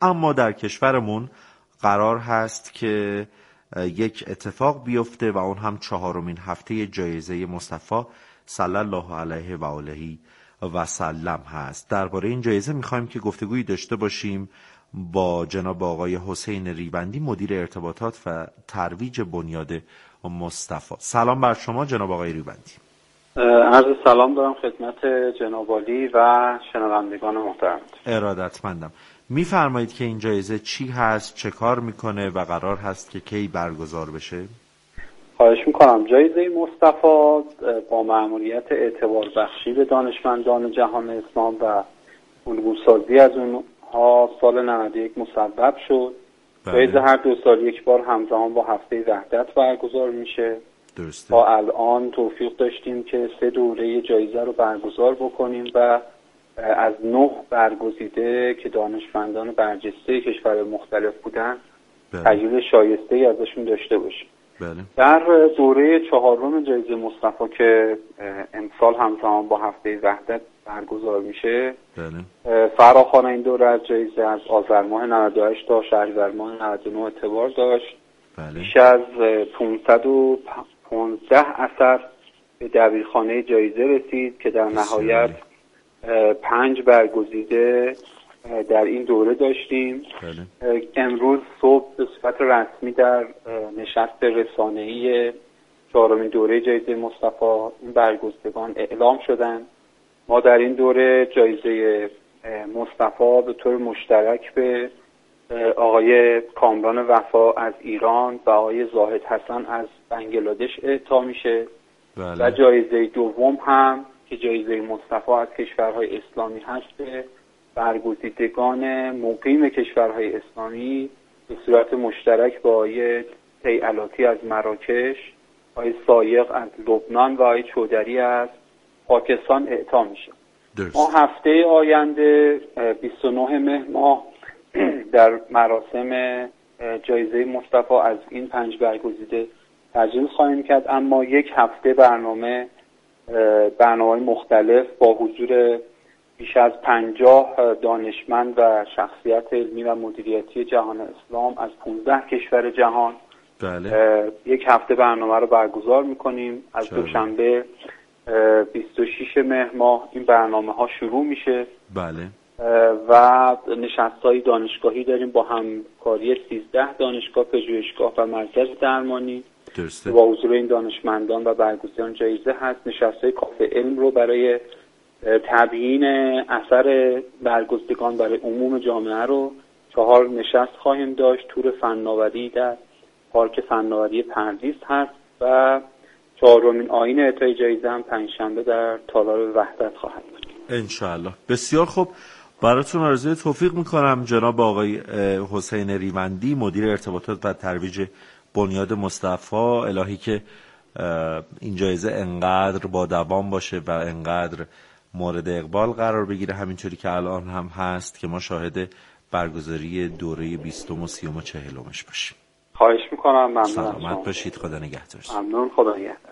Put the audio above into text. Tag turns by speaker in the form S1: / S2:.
S1: اما در کشورمون قرار هست که یک اتفاق بیفته و اون هم 4مین هفته جایزه مصطفی صلی الله علیه و آله و سلم هست. درباره این جایزه میخوایم که گفتگویی داشته باشیم با جناب آقای حسین ریوندی، مدیر ارتباطات و ترویج بنیاد مصطفی. سلام بر شما جناب آقای ریوندی.
S2: عرض سلام دارم خدمت جناب عالی و شنوندگان محترم.
S1: ارادتمندم. میفرمایید که این جایزه چی هست، چه کار میکنه و قرار هست که کی برگزار بشه؟
S2: خواهش میکنم. جایزه مصطفی با مأموریت اعتبار بخشی به دانشمندان جهان اسلام و الگوسازی از اونها سال 91 مصوب شد. جایزه هر 2 سال یک بار همزمان با هفته وحدت برگزار میشه.
S1: درسته.
S2: تا الان توفیق داشتیم که 3 دوره جایزه رو برگزار بکنیم و از 9 برگزیده که دانشمندان برجسته کشور مختلف بودن تجلیل شایسته‌ای ازشون داشته باشیم. در دوره 4 جایزه مصطفی که امسال همزمان با هفته وحدت برگزار میشه، فراخوان این دوره از جایزه از آذر ماه 98 تا شهریور ماه 99 اعتبار داشت. بیش از 515 اثر به دبیرخانه جایزه رسید که در نهایت 5 برگزیده در این دوره داشتیم. امروز صبح به صورت رسمی در نشست رسانه‌ای 4مین دوره جایزه مصطفی این برگزیدگان اعلام شدند. ما در این دوره جایزه مصطفی به طور مشترک به آقای کامران وفا از ایران و آقای زاهد حسن از بنگلادش اعطا میشه. و جایزه دوم هم که جایزه مصطفی از کشورهای اسلامی هست به برگزیدگان مقیم کشورهای اسلامی به صورت مشترک با آقای طیعلاتی از مراکش، آقای سایق از لبنان و آقای چودری از پاکستان اعطا میشه. ما هفته آینده 29 مهر ماه در مراسم جایزه مصطفی از این 5 برگزیده تجلیل خواهیم کرد، اما یک هفته برنامه مختلف با حضور بیش از 50 دانشمند و شخصیت علمی و مدیریتی جهان اسلام از 15 کشور جهان. یک هفته برنامه رو برگزار میکنیم. از دوشنبه 26 مهر ماه این برنامه ها شروع میشه. و نشست‌های دانشگاهی داریم با همکاری 13 دانشگاه، پژوهشگاه و مرکز درمانی. با حضور این دانشمندان و برگزیدگان جایزه هست. نشست‌های کافه علم رو برای تبیین اثر برگزیدگان برای عموم جامعه رو 4 نشست خواهیم داشت. تور فناوری در پارک فناوری پردیس هست و 4مین آیین اعطای جایزه هم پنجشنبه در تالار وحدت خواهد بود
S1: انشاءالله. بسیار خوب، براتون آرزوی توفیق میکنم جناب آقای حسین ریوندی، مدیر ارتباطات و ترویج بنیاد مصطفی. الهی که این جایزه انقدر با دوام باشه و انقدر مورد اقبال قرار بگیره، همینطوری که الان هم هست که ما شاهد برگزاری دوره 20 و 30 و 40 باشیم.
S2: خواهش میکنم. ممنون.
S1: سلامت باشید. خدا نگهدار.
S2: ممنون. خدا نگهدار.